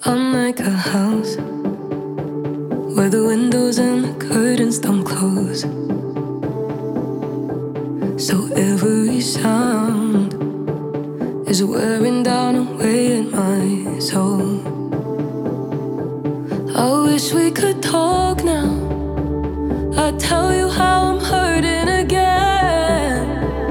I'm like a house where the windows and the curtains don't close. So every sound is wearing down and weighing my soul. I wish we could talk now. I'd tell you how I'm hurting again.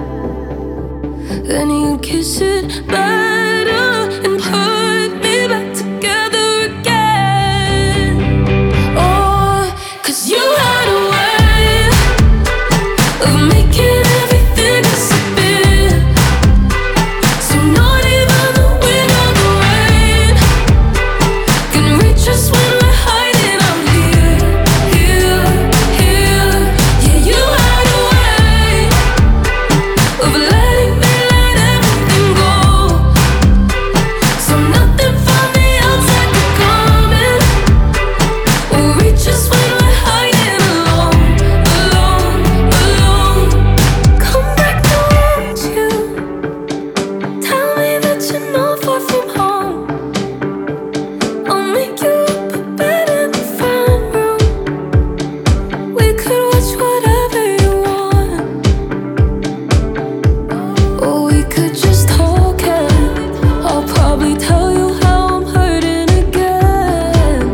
Then you'd kiss it better and put me back together again. Oh, 'cause you had a way of making everything disappear. So not even the wind or the rain can reach us when we're hiding out here, here, here. Yeah, you had a way of letting me let everything go. So nothing from the outside could come in or reach us when we're hiding alone, alone, alone. Come back now, won't you? Tell me that you're not far from home. I'll make you up a bed in the front room. We could watch whatever you want, or we could just talk and I'll probably tell you how I'm hurting again.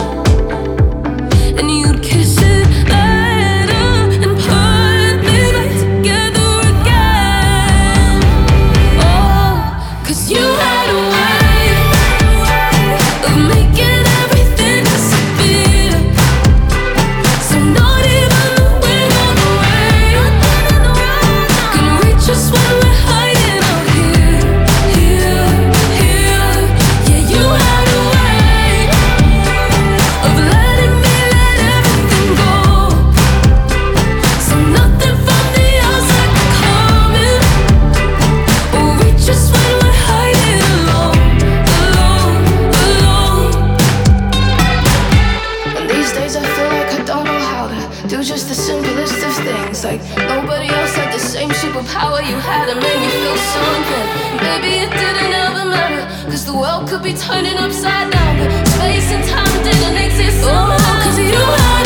And you'd kiss it better and put me back together again. Oh, 'cause you had a way of making everything disappear. So not even the wind or the rain can reach us when we're hiding out here, here, here. Yeah, you had a way of letting me let everything go. So nothing from the outside can come in or reach us when we're hiding alone, alone, alone. And these days I feel like I don't know how to do just the simplest of things. Like nobody else had the same superpower you had and made me feel something. Maybe it didn't ever matter, 'cause the world could be turning upside down, but space and time didn't exist. Oh, 'cause you had